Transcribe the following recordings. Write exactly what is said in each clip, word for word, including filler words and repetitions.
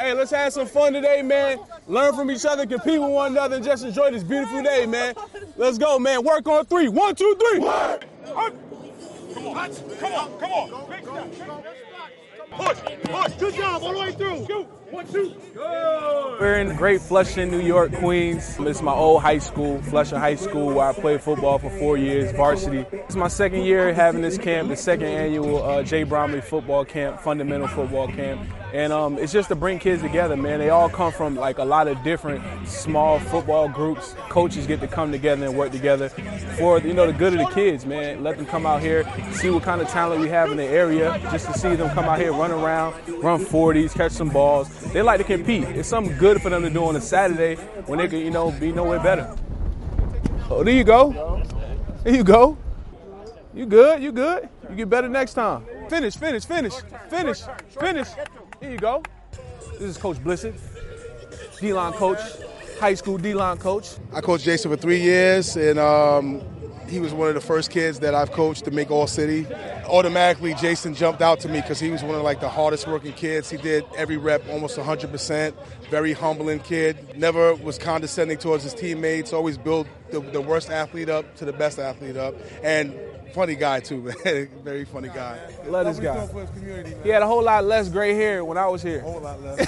Hey, let's have some fun today, man. Learn from each other, compete with one another, and just enjoy this beautiful day, man. Let's go, man. Work on three. One, two, three. Work. Come on. Come on. Come on. Big step. Big step. Push. Push. Good job all the way through. Shoot. One, two. Good. We're in great Flushing, New York, Queens. It's my old high school, Flushing High School, where I played football for four years, varsity. It's my second year having this camp, the second annual uh, Jay Bromley football camp, fundamental football camp. And um, it's just to bring kids together, man. They all come from like a lot of different small football groups. Coaches get to come together and work together for, you know, the good of the kids, man. Let them come out here, see what kind of talent we have in the area, just to see them come out here, run around, run forties, catch some balls. They like to compete. It's something good for them to do on a Saturday when they can, you know, be nowhere better. Oh, there you go. There you go. You good, you good. You get better next time. Finish, finish, finish, finish, finish. Here you go. This is Coach Blissett, D-line coach, high school D-line coach. I coached Jason for three years, and um, he was one of the first kids that I've coached to make All-City. Automatically, Jason jumped out to me because he was one of like the hardest working kids. He did every rep almost one hundred percent. Very humbling kid. Never was condescending towards his teammates. Always built the, the worst athlete up to the best athlete up. And funny guy too, man. Very funny guy. Love this guy. He had a whole lot less gray hair when I was here. A whole lot less.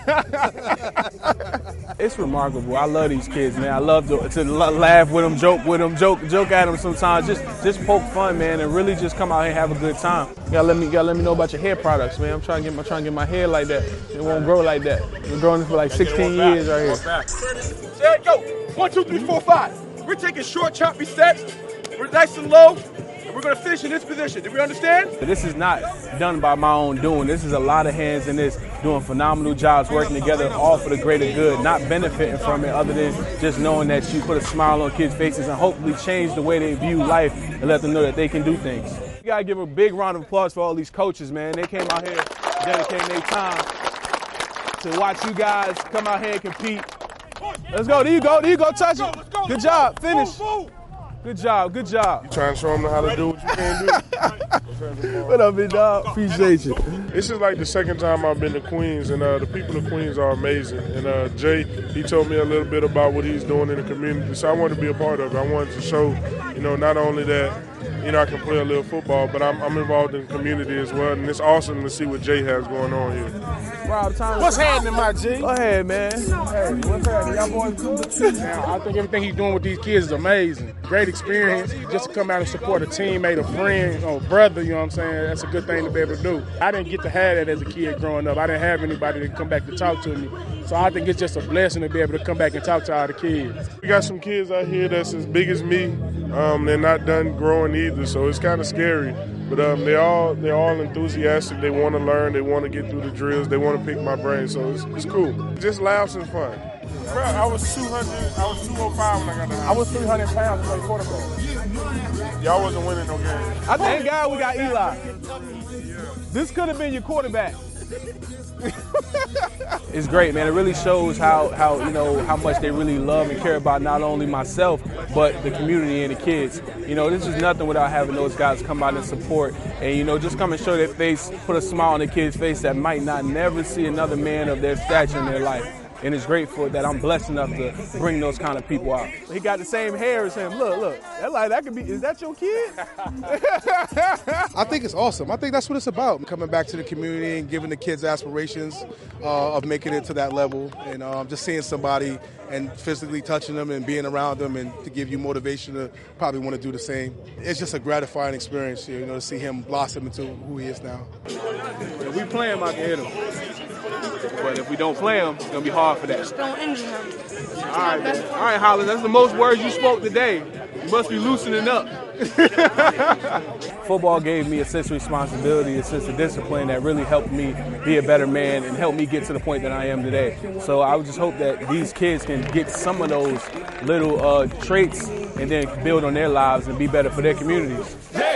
It's remarkable. I love these kids, man. I love to, to laugh with them, joke with them, joke joke at them sometimes. Just just poke fun, man, and really just come out here and have a good time. You gotta let me you gotta let me know about your hair products, man. I'm trying to get my trying to get my hair like that. It won't grow like that. We're growing for like sixteen years right here. There you go. One, two, three, four, five. We're taking short, choppy steps. We're nice and low. We're going to finish in this position. Do we understand? This is not done by my own doing. This is a lot of hands in this doing phenomenal jobs, working together, all for the greater good, not benefiting from it other than just knowing that you put a smile on kids' faces and hopefully change the way they view life and let them know that they can do things. You got to give a big round of applause for all these coaches, man. They came out here dedicating their time to watch you guys come out here and compete. Let's go. There you go. There you go. Touch it. Good job. Finish. Good job, good job. You trying to show them how to do what you can do. What up, big dog? Appreciate you. This is like the second time I've been to Queens, and uh, the people of Queens are amazing. And uh, Jay, he told me a little bit about what he's doing in the community, so I wanted to be a part of it. I wanted to show, you know, not only that, you know, I can play a little football, but I'm, I'm involved in the community as well, and it's awesome to see what Jay has going on here. Wow, time What's happening, my G? Go ahead, man. Hey, what's happening? Y'all boys good? Now, I think everything he's doing with these kids is amazing. Great experience. Just to come out and support a teammate, a friend, or brother, you know what I'm saying? That's a good thing to be able to do. I didn't get to have that as a kid growing up. I didn't have anybody to come back to talk to me. So I think it's just a blessing to be able to come back and talk to all the kids. We got some kids out here that's as big as me. Um, they're not done growing either, so it's kind of scary. But um, they all they're all enthusiastic. They want to learn. They want to get through the drills. They want to pick my brain. So it's, it's cool. Just laughs and fun. Bro, I was two hundred. I was two oh five when I got the house. I was three hundred pounds to play quarterback. Y'all wasn't winning no games. I thank God we got Eli. This could have been your quarterback. It's great, man. It really shows how, how, you know, how much they really love and care about not only myself, but the community and the kids. You know, this is nothing without having those guys come out and support and, you know, just come and show their face, put a smile on the kid's face that might not never see another man of their stature in their life. And it's great for that I'm blessed enough to bring those kind of people out. He got the same hair as him. Look, look. That like that could be. Is that your kid? I think it's awesome. I think that's what it's about. Coming back to the community and giving the kids aspirations uh, of making it to that level, and um, just seeing somebody and physically touching them and being around them, and to give you motivation to probably want to do the same. It's just a gratifying experience, you know, to see him blossom into who he is now. If we play him, I can hit him. But if we don't play him, it's going to be hard for that. Just don't injure him. All right, man. All right, Holland, that's the most words you spoke today. You must be loosening up. Football gave me a sense of responsibility, a sense of discipline that really helped me be a better man and helped me get to the point that I am today. So I would just hope that these kids can get some of those little uh, traits and then build on their lives and be better for their communities.